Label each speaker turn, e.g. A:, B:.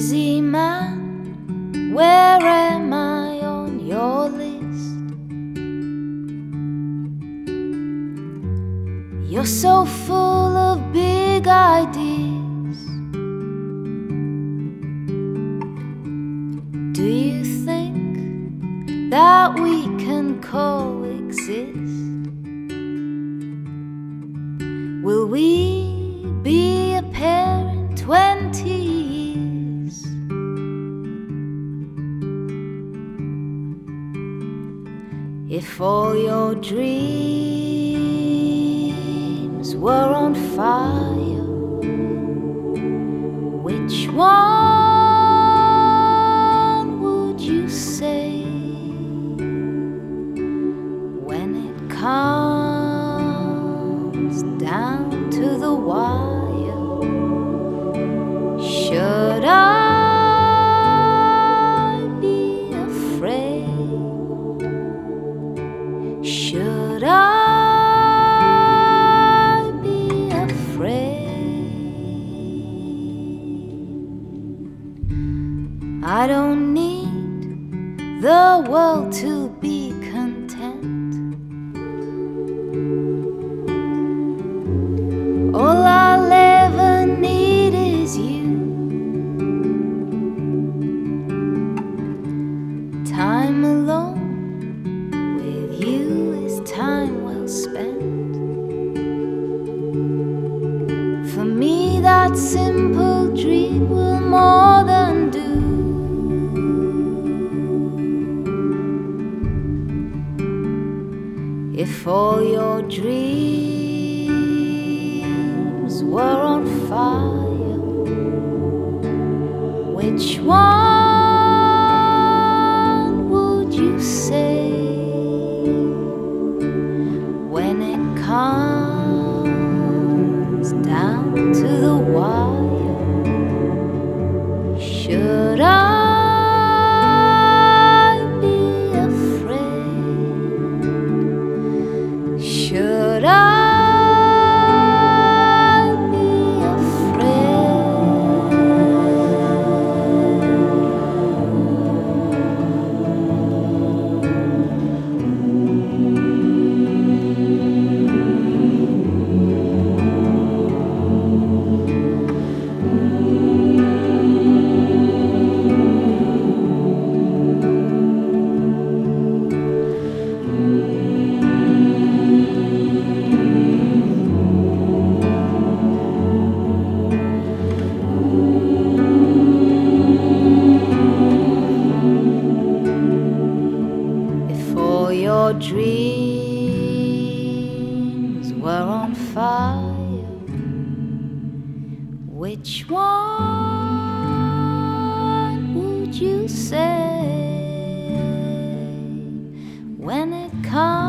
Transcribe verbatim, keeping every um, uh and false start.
A: Busy man, where am I on your list? You're so full of big ideas. Do you think that we can coexist? Will we be a pair in twenty years? If all your dreams were on fire, which one would you say? When it comes down to the wire, should I be afraid? Should I be afraid? I don't need the world to be content. All I'll ever need is you. Time alone with you is time well spent. For me that simple dream will more than do. If all your dreams were on fire, which one would you say? When it comes down to the wire, should I be afraid? Should I be afraid? Your dreams were on fire, which one would you say? When it comes